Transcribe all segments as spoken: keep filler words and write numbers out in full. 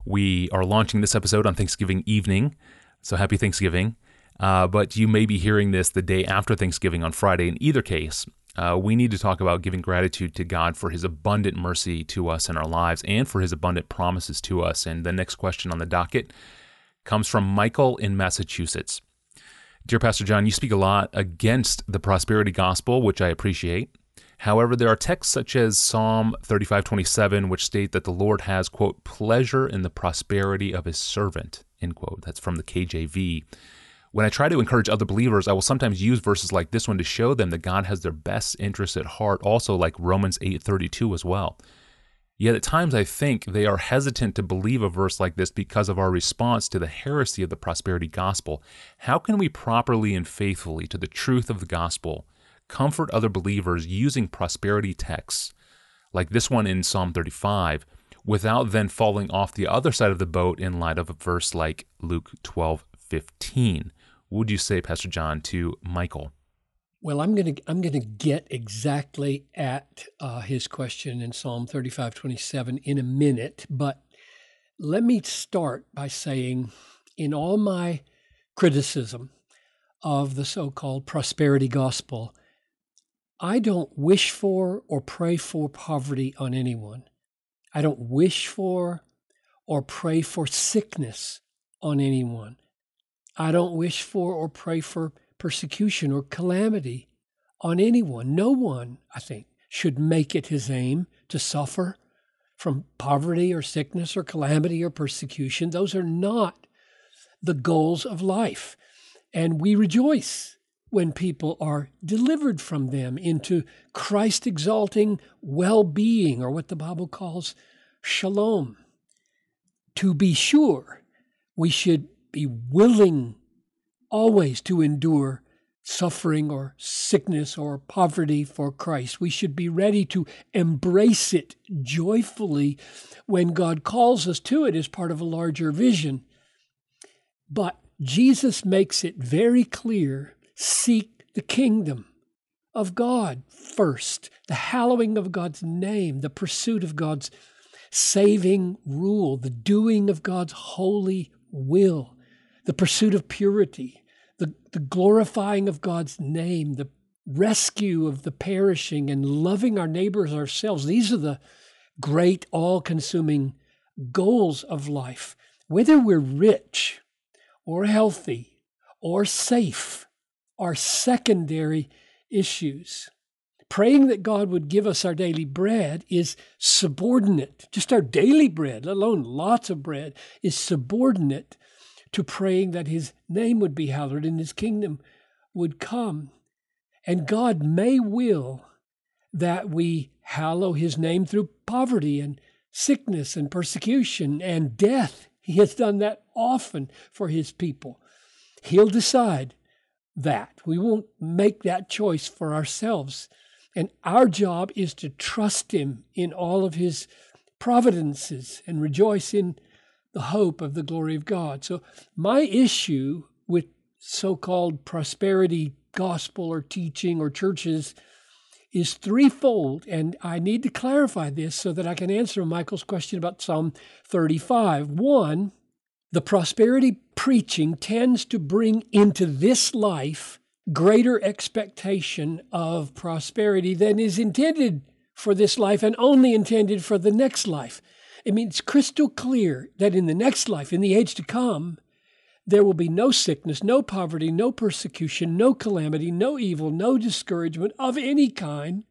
We are launching this episode on Thanksgiving evening, so happy Thanksgiving. Uh, but you may be hearing this the day after Thanksgiving on Friday. In either case, uh, we need to talk about giving gratitude to God for His abundant mercy to us in our lives and for His abundant promises to us. And the next question on the docket comes from Michael in Massachusetts. Dear Pastor John, you speak a lot against the prosperity gospel, which I appreciate. However, there are texts such as Psalm thirty-five twenty-seven, which state that the Lord has, quote, pleasure in the prosperity of His servant, end quote. That's from the K J V. When I try to encourage other believers, I will sometimes use verses like this one to show them that God has their best interests at heart, also like Romans eight thirty-two as well. Yet at times I think they are hesitant to believe a verse like this because of our response to the heresy of the prosperity gospel. How can we properly and faithfully to the truth of the gospel comfort other believers using prosperity texts like this one in Psalm thirty-five without then falling off the other side of the boat in light of a verse like Luke twelve fifteen? What would you say, Pastor John, to Michael? Well, I'm going to I'm going to get exactly at uh, his question in Psalm thirty-five twenty-seven in a minute, but let me start by saying, in all my criticism of the so-called prosperity gospel, I don't wish for or pray for poverty on anyone. I don't wish for or pray for sickness on anyone. I don't wish for or pray for persecution or calamity on anyone. No one, I think, should make it his aim to suffer from poverty or sickness or calamity or persecution. Those are not the goals of life. And we rejoice when people are delivered from them into Christ-exalting well-being, or what the Bible calls shalom. To be sure, we should be willing always to endure suffering or sickness or poverty for Christ. We should be ready to embrace it joyfully when God calls us to it as part of a larger vision. But Jesus makes it very clear: seek the kingdom of God first, the hallowing of God's name, the pursuit of God's saving rule, the doing of God's holy will, the pursuit of purity, the, the glorifying of God's name, the rescue of the perishing, and loving our neighbors ourselves. These are the great, all-consuming goals of life. Whether we're rich or healthy or safe are secondary issues. Praying that God would give us our daily bread is subordinate. Just our daily bread, let alone lots of bread, is subordinate to praying that His name would be hallowed and His kingdom would come. And God may will that we hallow His name through poverty and sickness and persecution and death. He has done that often for His people. He'll decide that. We won't make that choice for ourselves. And our job is to trust Him in all of His providences and rejoice in the hope of the glory of God. So my issue with so-called prosperity gospel or teaching or churches is threefold, and I need to clarify this so that I can answer Michael's question about Psalm thirty-five. One, the prosperity preaching tends to bring into this life greater expectation of prosperity than is intended for this life and only intended for the next life. I mean, it's crystal clear that in the next life, in the age to come, there will be no sickness, no poverty, no persecution, no calamity, no evil, no discouragement of any kind.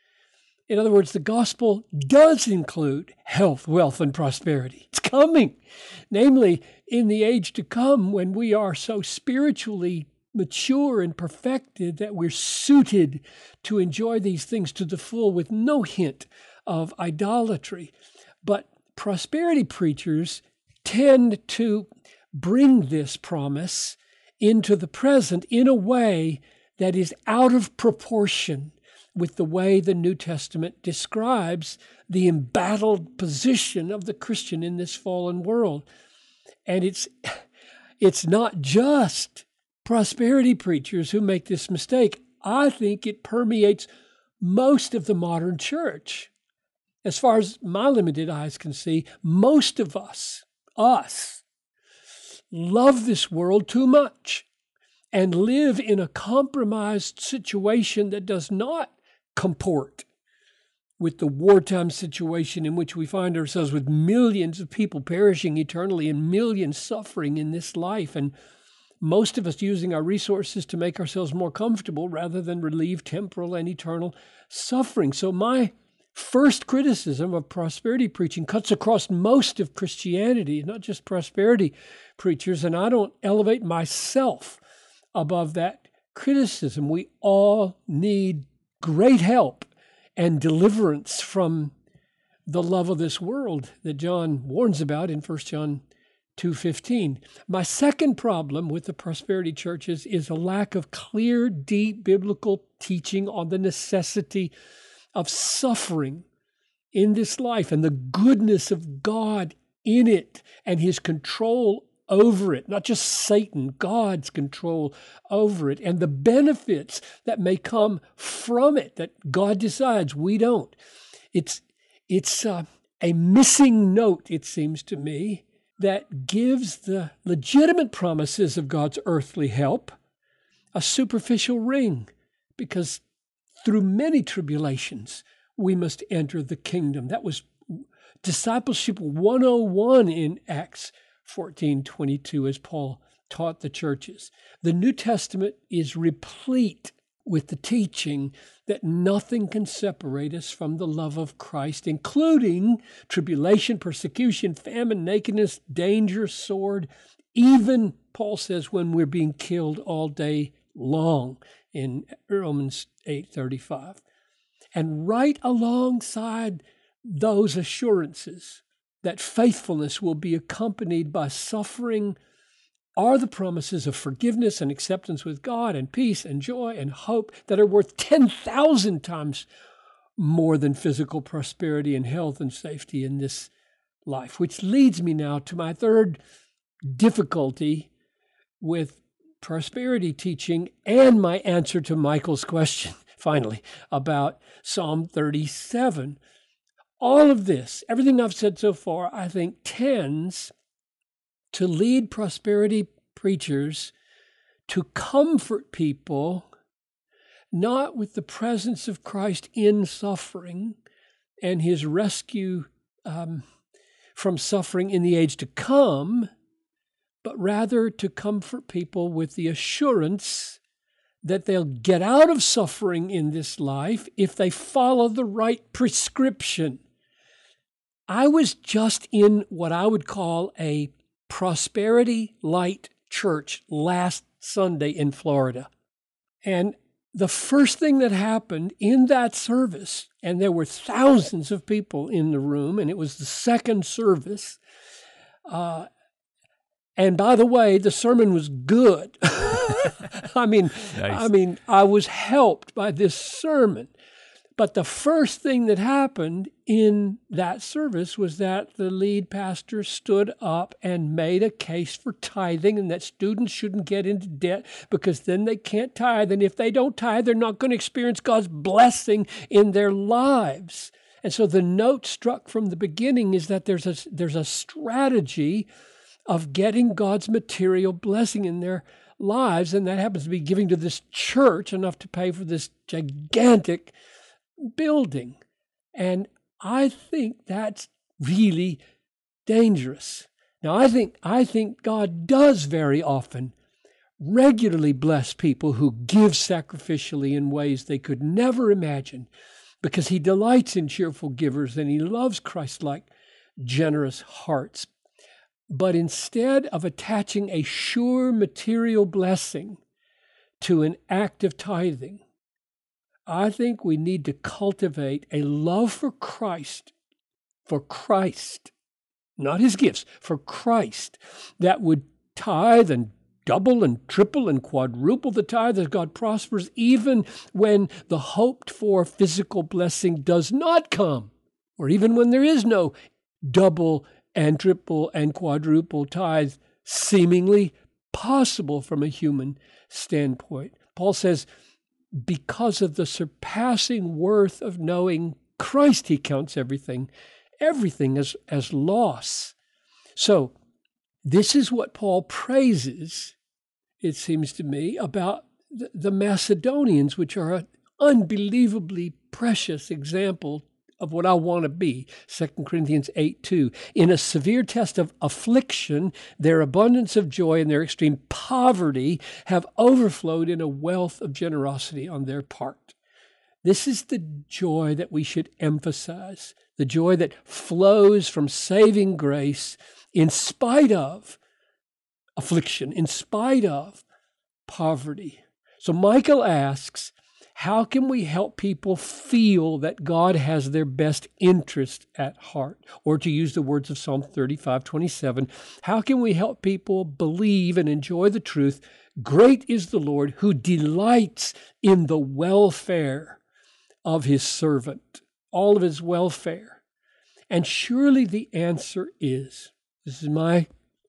In other words, the gospel does include health, wealth, and prosperity. It's coming, namely in the age to come when we are so spiritually mature and perfected that we're suited to enjoy these things to the full with no hint of idolatry. But prosperity preachers tend to bring this promise into the present in a way that is out of proportion with the way the New Testament describes the embattled position of the Christian in this fallen world. And it's it's not just prosperity preachers who make this mistake. I think it permeates most of the modern church. As far as my limited eyes can see, most of us us love this world too much and live in a compromised situation that does not comport with the wartime situation in which we find ourselves, with millions of people perishing eternally and millions suffering in this life, and most of us using our resources to make ourselves more comfortable rather than relieve temporal and eternal suffering. So my first criticism of prosperity preaching cuts across most of Christianity, not just prosperity preachers, and I don't elevate myself above that criticism. We all need great help and deliverance from the love of this world that John warns about in First John two fifteen. My second problem with the prosperity churches is a lack of clear, deep biblical teaching on the necessity of suffering in this life and the goodness of God in it and his control over it, not just Satan, God's control over it, and the benefits that may come from it that God decides, we don't. It's, it's uh, a missing note, it seems to me, that gives the legitimate promises of God's earthly help a superficial ring, because through many tribulations, we must enter the kingdom. That was discipleship one oh one in Acts fourteen twenty-two, as Paul taught the churches. The New Testament is replete with the teaching that nothing can separate us from the love of Christ, including tribulation, persecution, famine, nakedness, danger, sword, even, Paul says, when we're being killed all day long in Romans eight thirty-five. And right alongside those assurances that faithfulness will be accompanied by suffering are the promises of forgiveness and acceptance with God and peace and joy and hope that are worth ten thousand times more than physical prosperity and health and safety in this life. Which leads me now to my third difficulty with prosperity teaching and my answer to Michael's question, finally, about Psalm thirty-seven. All of this, everything I've said so far, I think tends to lead prosperity preachers to comfort people, not with the presence of Christ in suffering and his rescue um, from suffering in the age to come, but rather to comfort people with the assurance that they'll get out of suffering in this life if they follow the right prescription. I was just in what I would call a prosperity light church last Sunday in Florida. And the first thing that happened in that service, and there were thousands of people in the room, and it was the second service. Uh, and by the way, the sermon was good. I mean, nice. I mean, I was helped by this sermon. But the first thing that happened in that service was that the lead pastor stood up and made a case for tithing, and that students shouldn't get into debt because then they can't tithe. And if they don't tithe, they're not going to experience God's blessing in their lives. And so the note struck from the beginning is that there's a, there's a strategy of getting God's material blessing in their lives, and that happens to be giving to this church enough to pay for this gigantic building. And I think that's really dangerous. Now, I think I think God does very often regularly bless people who give sacrificially in ways they could never imagine, because he delights in cheerful givers and he loves Christ-like generous hearts. But instead of attaching a sure material blessing to an act of tithing, I think we need to cultivate a love for Christ, for Christ, not his gifts, for Christ, that would tithe and double and triple and quadruple the tithe as God prospers, even when the hoped-for physical blessing does not come, or even when there is no double and triple and quadruple tithe seemingly possible from a human standpoint. Paul says, because of the surpassing worth of knowing Christ, he counts everything, everything as, as loss. So This is what Paul praises, it seems to me, about the, the Macedonians, which are an unbelievably precious example of what I want to be. Second Corinthians eight two. In a severe test of affliction, their abundance of joy and their extreme poverty have overflowed in a wealth of generosity on their part. This is the joy that we should emphasize, the joy that flows from saving grace in spite of affliction, in spite of poverty. So Michael asks, how can we help people feel that God has their best interest at heart? Or to use the words of Psalm thirty-five twenty-seven, how can we help people believe and enjoy the truth? Great is the Lord who delights in the welfare of his servant, all of his welfare. And surely the answer is, this is my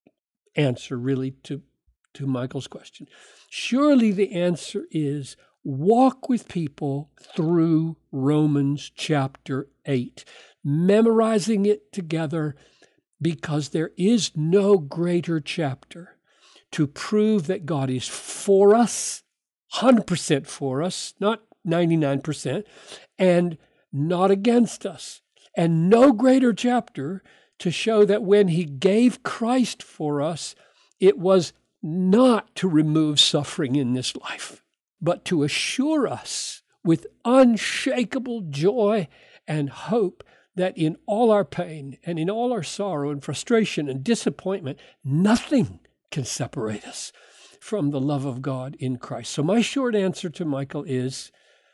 answer really to, to Michael's question, surely the answer is, walk with people through Romans chapter eight, memorizing it together, because there is no greater chapter to prove that God is for us, one hundred percent for us, not ninety-nine percent, and not against us. And no greater chapter to show that when he gave Christ for us, it was not to remove suffering in this life, but to assure us with unshakable joy and hope that in all our pain and in all our sorrow and frustration and disappointment, nothing can separate us from the love of God in Christ. So my short answer to Michael is,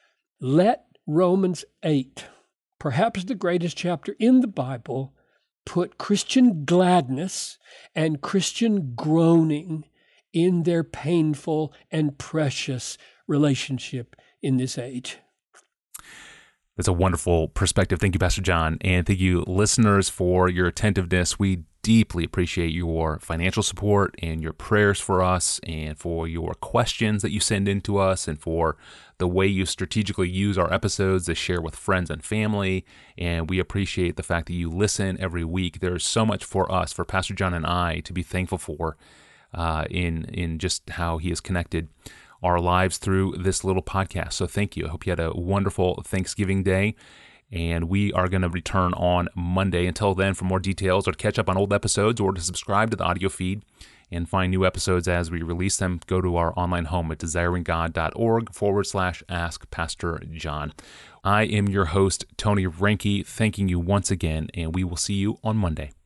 let Romans eight, perhaps the greatest chapter in the Bible, put Christian gladness and Christian groaning in their painful and precious relationship in this age. That's a wonderful perspective. Thank you, Pastor John. And thank you, listeners, for your attentiveness. We deeply appreciate your financial support and your prayers for us, and for your questions that you send in to us, and for the way you strategically use our episodes to share with friends and family. And we appreciate the fact that you listen every week. There's so much for us, for Pastor John and I, to be thankful for uh, in, in just how he has connected our lives through this little podcast. So thank you. I hope you had a wonderful Thanksgiving Day, and we are going to return on Monday. Until then, for more details or to catch up on old episodes or to subscribe to the audio feed and find new episodes as we release them, go to our online home at desiringgod.org forward slash ask Pastor John. I am your host, Tony Reinke, thanking you once again, and we will see you on Monday.